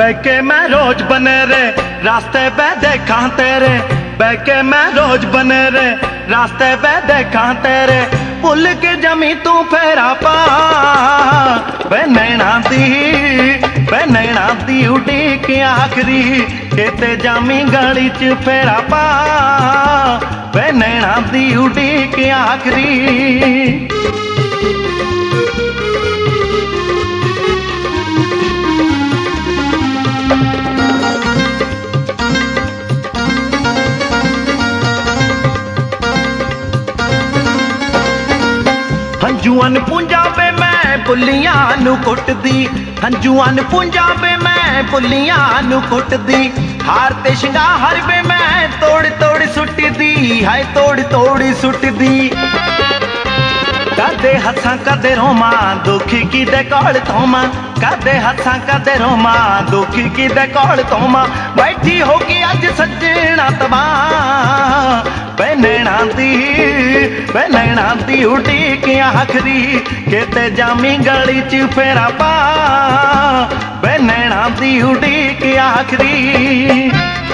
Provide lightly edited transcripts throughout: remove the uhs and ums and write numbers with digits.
बैके मैं रोज बने रे रास्ते पे देखा तेरे, बैके मैं रोज बने रे रास्ते पे देखा तेरे, भुल के जमी तू फेरा पा वे नैना दी उड़ीक आखरी केते जामी गली च फेरा पा वे नैना दी उड़ीक आखरी। हंजुआन पुंजाबे मैं पुलियां नु कुटदी, हंजुआन पुंजाबे मैं पुलियां नु कुटदी, हार ते शंगार वे मैं तोड़ तोड़ सुटदी, हाय तोड़ तोड़ सुटदी। कदे हसा कदे रोमा दुखी की दे कोल थोमा, कदे हसा कदे रोमा दुखी की दे कोल थोमा, बैठी होगी अज सजना तबा वे नैना दी उड़ीक आखरी केते जामी गली च फेरा पा वे नैना दी उड़ीक आखरी।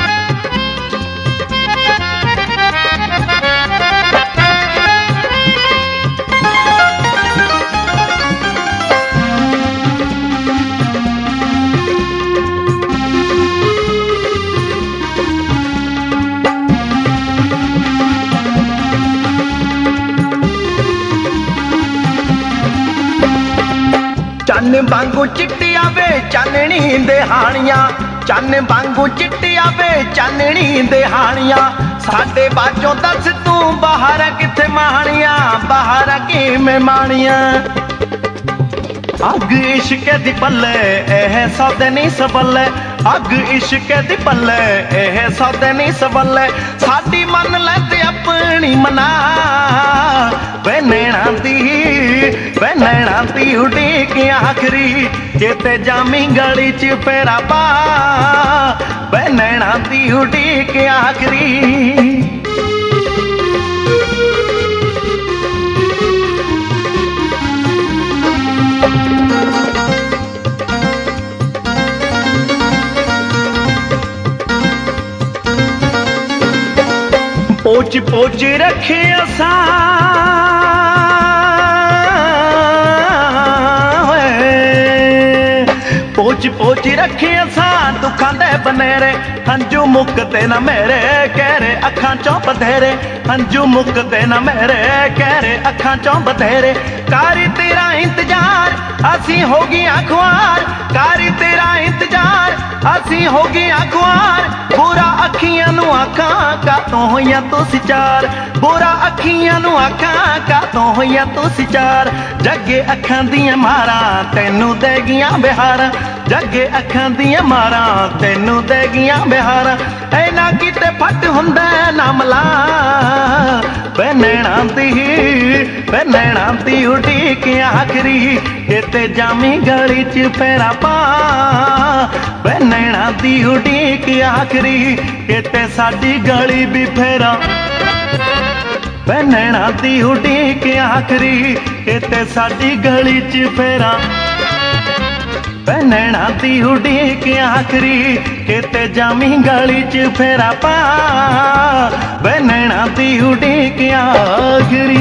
चन्न वांगू चिट्टी आवे चाननी दिहाड़ियां, चन्न वांगू चिट्टी आवे चाननी दिहाड़ियां, साडे बाजों दस तू बाहर किथे माणियां, बाहर किवें माणियां। अग इश्क दी पल्ले एह सौदे नहीं सबले, अग इश्क दी पल्ले एह सौदे नहीं सबले, साडी मन ले ते अपनी मना वे नैना दी उड़ीक आखरी केते जामी गली च फेरा पा वे नैना दी उड़ीक आखरी। पोच पोच रखे असा पोच पोच रखे असा दुखां दे बनेरे, हंजू मुकते न मेरे कहरे अखां चों बधेरे, हंजू मुकते न मेरे कहरे अखां चों बधेरे, कारी तेरा इंतजार असी हो गया ख्वार, कारी तेरा इंतजार असी हो गया ख्वार, बुरा अखियां नू आखां कातों होइया तुसी चार, बुरा अखियां नू आखां कातों होइया तुसी चार, जगे अखां दियां मारा तैनू दे गियां बिहार, जगे अखां दियां मारा तैनू दे गियां बिहार, ऐना किते फट हुंदा ना मला वे नैना दी उड़ीक आखरी केते जामी गली च फेरा पा वे नैना दी उड़ीक आखरी केते साडी गली भी फेरा, वे नैना दी उड़ीक आखरी केते साडी गली च फेरा, वे नैना दी उड़ीक आखरी केते जामी गली च फेरा पा वे नैना दी उड़ीक आखरी।